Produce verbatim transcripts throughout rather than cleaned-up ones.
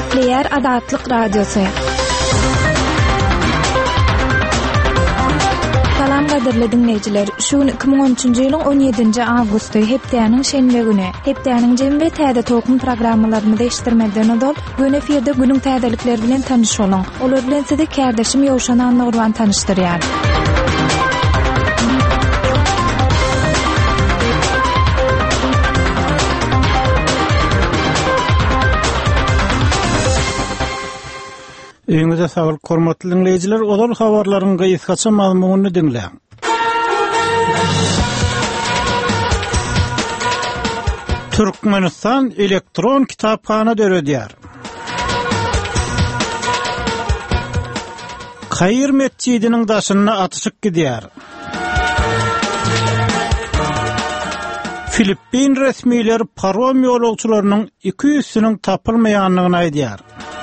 Kepler Adatlyk Radiosu. Salam gaderli dinleyijiler. Şu iki bin on üçünji ýylyň on ýedinji awgusty hepdeniň şenbe güni. Hepdeniň jembe täze tokum programmalaryny değiştirmeden odol, gün eferde günüň täzelikleri bilen tanyş bolun. Olar bilen sizi kardeşim Ýowşan Nurwan tanışdyrýar. Öňüňizde saglyk hormatly dinleyijiler, odol habarlaryň gysgaça mazmunyny dinleň. Türkmenistan elektron kitapxana döredýär. Kaýır mescidiniň daşyna atyşyk gidýär. Filippin resmiler parom ýolagçylarynyň iki yüzsiniň tapylmaýanlygyny aýdýar.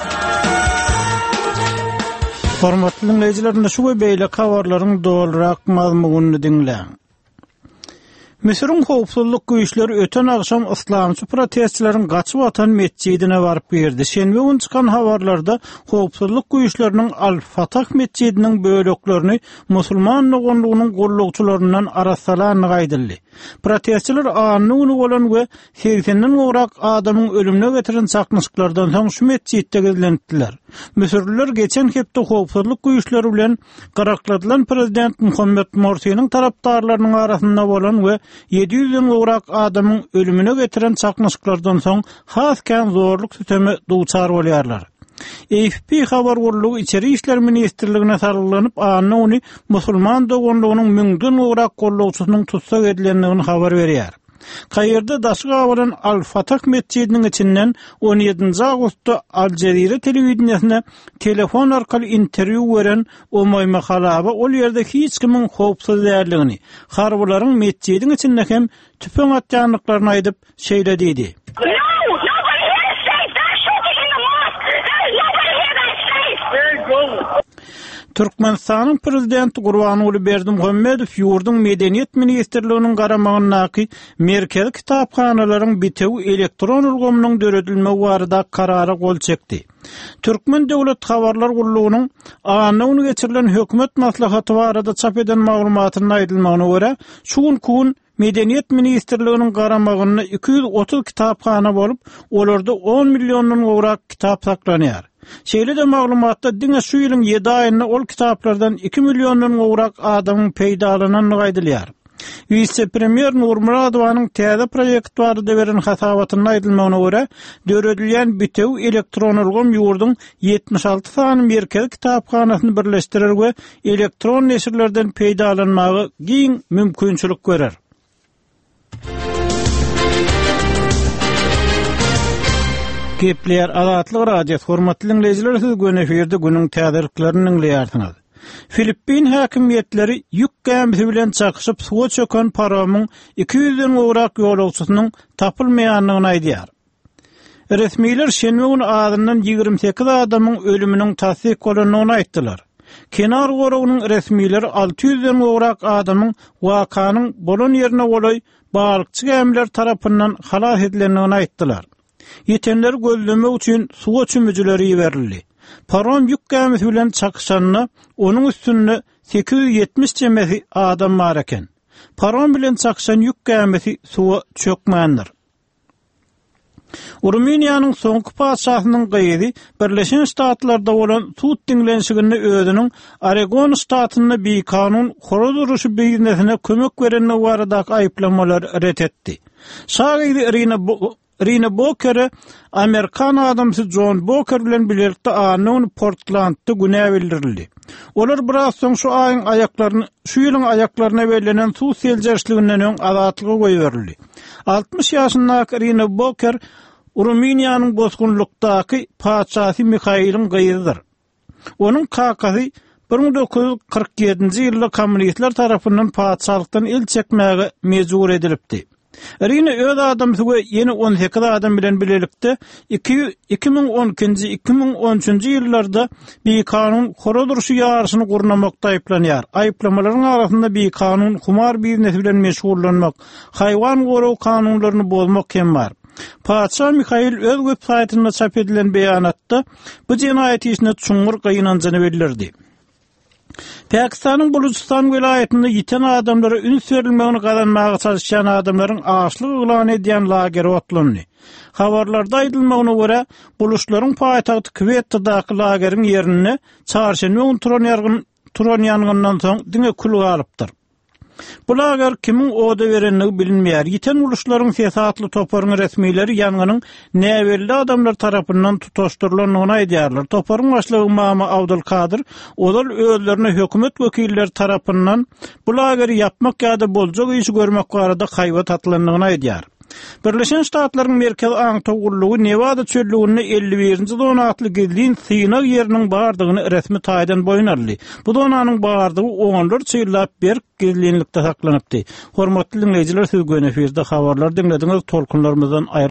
Hormatly dinleyijiler, şu beýle habarlaryň dolrak mazmunyny dinleň. Misiriň howpsuzlyk güýçleri öten agşam islamçy protestçilerin gaçyp atan mescidine baryp berdi. Şenbe gün çykan habarlarda howpsuzlyk güýçleriniň Al-Fatah mescidiniň böleklerini musulman nogonlugynyň gollagçylaryndan arassalany gaýdyldy. Protestçiler anyny bolan we seksenden gowrak adamyň ölümine getiren çakmyşyklardan soň şu mescidde gezlendiler. Misirliler geçen hepde howpsuzlyk güýçleri bilen garakladylan prezident Muhammed Morsiýanyň tarapdarlarynyň arasynda bolan we yedi yüzden gowrak adamyň ölümine getiren çakmyşyklardan soň hasken zorluk sütemi duçar bolýarlar. A F P habar gurulugy içeri işler ministrligine sarylanyp anyny musulman dogonlugynyň müňden gowrak gollagçysynyň tutsak edilendigini habar berýär. Kaýyrda daşyk awalan Al-Fatah mescidiniň içinden on ýedinji awgustda Al Jazeera telewizionyna telefon arkaly interwýu beren Umay Mahalaba ol ýerde hiç kimiň howpsuz däldigini, harbularyň mescidiniň içinde hem tüpeň atýanlyklaryny aýdyp şeýledidi. Türkmenistanyň prezidenti Gurbanuly Berdimuhammedow ýurdun medeniýet ministrliginiň garamagynaky merkezi kitapxanalaryň bitew elektron ulgamynyň döredilme barada karara gol çekdi. Türkmen döwlet habarlar gurulugynyň anyny geçirilen hökümet maslahaty barada çap eden maglumatyny aýdylmagyna görä, şu gün Medeniýet ministrliginiň garamagyna iki yüz otuz kitapxana bolup, olarda on millionyň gowrak kitap saklanýar. Şeýle de maglumatda diňe şu ýylyň ýedi aýynda ol kitaplardan iki millionyň gowrak adamyň peýdalanyny gaýdylýar. Vice-premier Nurmuradowanyň täze proýekt barada beren hasabatyny aýdylmagyna görä, döredilýän bitew elektron ulgam ýurdun yetmiş alty sany merkezi kitapxanasyny birleşdirer we elektron neşirlerden peýdalanmagy giň mümkinçilik görer. Kepler Adatlyk Radiosu hormatly dinleyijiler, siz gün eferde günüň täzeliklerini dinleýärsiňiz. Filippin häkimiýetleri ýük gemisi bilen çakyşyp suwa çöken paromyň iki yüzden gowrak ýolagçysynyň tapylmaýanlygyny aýdýar. Resmiler şenbe günü adamdan ýigirmi sekiz adamyň ölüminiň tasdik bolanyny aýtdylar. Kenar goragynyň resmiler alty yüzden gowrak adamyň wakanyň bolan ýerine golay balykçy gemiler tarapyndan halas edilendigini aýtdylar. Yetenler gözlemek üçin suwa çümüjüleri berildi. Parom ýük gemisi bilen çakışanyna onuň üstünde sekiz yüz ýetmiş jemesi adam bar eken. Parom bilen çakışan ýük gemisi suwa çökmändir. Ruminiýanyň soňky padşahynyň gaýdy Birleşen Ştatlarda bolan sud diňlenşigini özüniň Oregon ştatyna bir kanun horo duruşy biznesine kömek bereni baradaky aýplamalary ret etdi. Şahydy Irina Rina Boker'e Amerikan adamsı John Boker bilen birlikde anyny Portlandda günä bildirildi. Olar biraz soň şu aýyň aýaklaryny, şu ýylyň aýaklaryna berilenen suw seljerçliginden öň azatlyga goýberildi. altmış ýaşyndaky Rina Boker Ruminiýanyň bozgunlukdaky padşahy Mikhaýlyň gyzydyr. Onuň kakasy bir ming dokuz yüz kırk ýedinji ýylda kommunistler tarapyndan padşalykdan el çekmäge mejbur edilipdi. Rina öz adamsy we ýene on sekiz adam bilen birlikde iki ming on ikinji iki ming on üçünji ýyllarda bir kanun horo duruşy ýarşyny gurnamakda aýplanýar. Aýplamalaryň arasynda bir kanun humar biznesi bilen meşgullanmak, haýwan goraw kanunlaryny bozmak hem bar. Paça Mikhail öz web saytynda çap edilen beýanatda bu jenaýat işine çuňur gynanjyny bildirdi. Pakistanyň Buluchistan vilayetinde ýiten adamlara ün sörilmegini gazanmagy çalışan adamlaryň aşlyk ýylan edýän lagery otlandy. Habarlarda aýdylmagyna görä, buluşlaryň paýtagty Kwettadaky lageriň ýerini çarşamba gün turan ýargyn turan ýangyndan soň diňe kulga alypdyr. Bu lager kimin oda berenligi bilinmeýär. Ýiten buluşlaryň siyasatly toparyň resmiýleri ýanganyň näwelli adamlar tarapyndan tutaşdyrylanyny aýdýarlar. Toparyň başlygy Mama Abdul Kadir olar özlerine hökümet wekilleri tarapyndan bu lageri yapmak ýa-da boljak işi görmek barada haýbat atlanyny aýdýar. Birleşen Ştatlaryň merkezi aň togurlugy Nevada çöllüğünde elli birinji donatly gizlin syna ýeriniň bardygyny resmi taýdan boýnarly. Bu donanyň bardygy onlar çyllap bir gizlinlikde saklanypdy. Hormatly dinleýijiler, söz gönefirde habarlar dinlediňiz, tolkunlarymyzdan